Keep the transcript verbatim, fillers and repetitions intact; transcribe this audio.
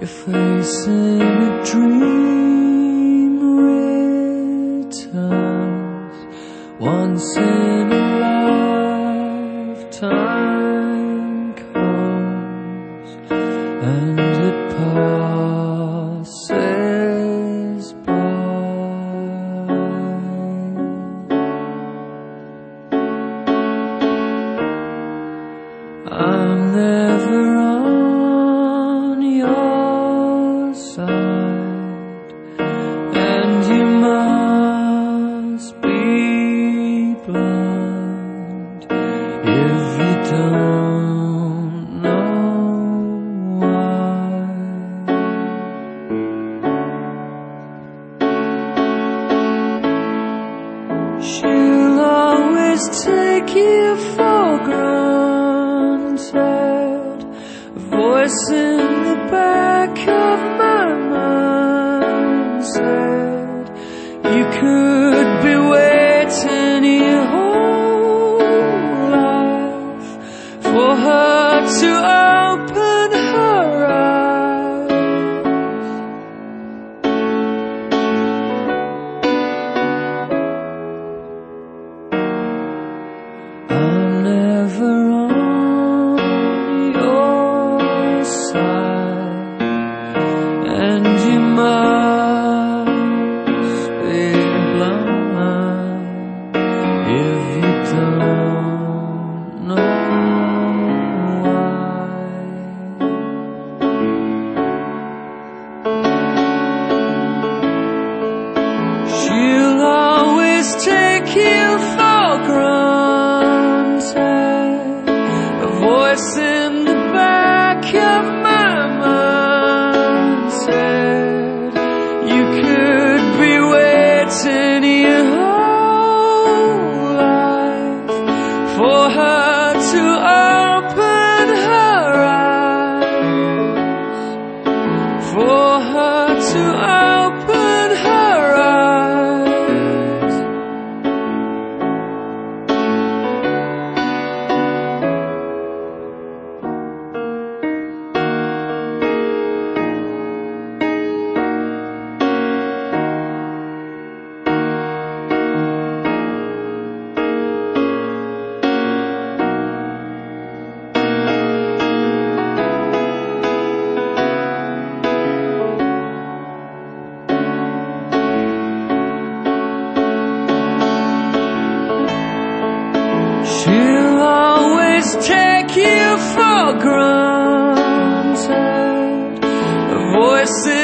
Your face in a dream returns once in a lifetime comes and it passes by. I'm never on your side, and you must be blind if you don't know why. She'll always take you for granted, a voice in the back of my mind said you could be waiting your whole life for her to open her eyes. I'm never on your side, and you must be blind if you don't know why. She'll always take you for granted, a voice in the back of my mind said you could be waiting your whole life for her to open her eyes, for her to open her eyes. She'll always take you for granted, a voice in